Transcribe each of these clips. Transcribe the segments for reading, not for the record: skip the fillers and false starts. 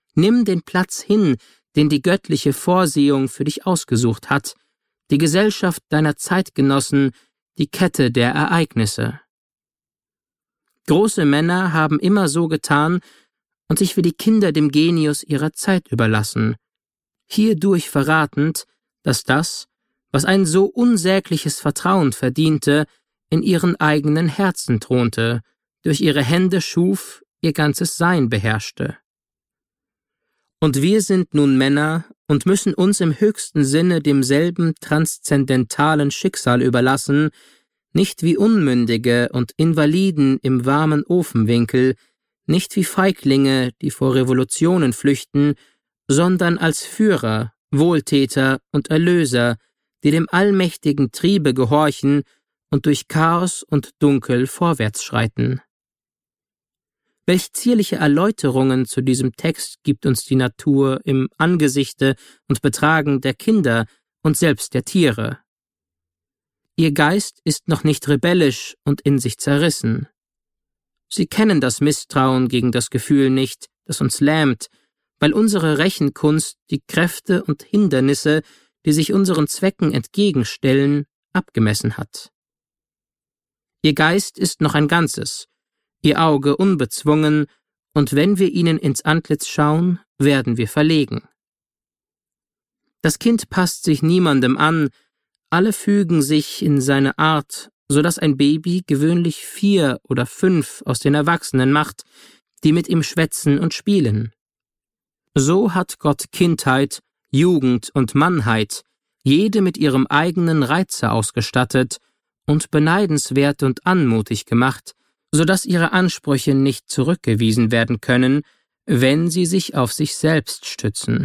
Nimm den Platz hin, den die göttliche Vorsehung für dich ausgesucht hat, die Gesellschaft deiner Zeitgenossen, die Kette der Ereignisse. Große Männer haben immer so getan und sich wie die Kinder dem Genius ihrer Zeit überlassen, hierdurch verratend, dass das, was ein so unsägliches Vertrauen verdiente, in ihren eigenen Herzen thronte, durch ihre Hände schuf, ihr ganzes Sein beherrschte. Und wir sind nun Männer und müssen uns im höchsten Sinne demselben transzendentalen Schicksal überlassen, nicht wie Unmündige und Invaliden im warmen Ofenwinkel, nicht wie Feiglinge, die vor Revolutionen flüchten, sondern als Führer, Wohltäter und Erlöser, die dem allmächtigen Triebe gehorchen und durch Chaos und Dunkel vorwärts schreiten. Welch zierliche Erläuterungen zu diesem Text gibt uns die Natur im Angesichte und Betragen der Kinder und selbst der Tiere. Ihr Geist ist noch nicht rebellisch und in sich zerrissen. Sie kennen das Misstrauen gegen das Gefühl nicht, das uns lähmt, weil unsere Rechenkunst die Kräfte und Hindernisse, die sich unseren Zwecken entgegenstellen, abgemessen hat. Ihr Geist ist noch ein Ganzes, ihr Auge unbezwungen, und wenn wir ihnen ins Antlitz schauen, werden wir verlegen. Das Kind passt sich niemandem an, alle fügen sich in seine Art, so dass ein Baby gewöhnlich 4 oder 5 aus den Erwachsenen macht, die mit ihm schwätzen und spielen. So hat Gott Kindheit, Jugend und Mannheit, jede mit ihrem eigenen Reize ausgestattet und beneidenswert und anmutig gemacht, so dass ihre Ansprüche nicht zurückgewiesen werden können, wenn sie sich auf sich selbst stützen.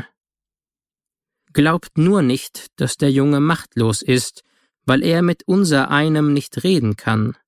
Glaubt nur nicht, dass der Junge machtlos ist, weil er mit unsereinem nicht reden kann.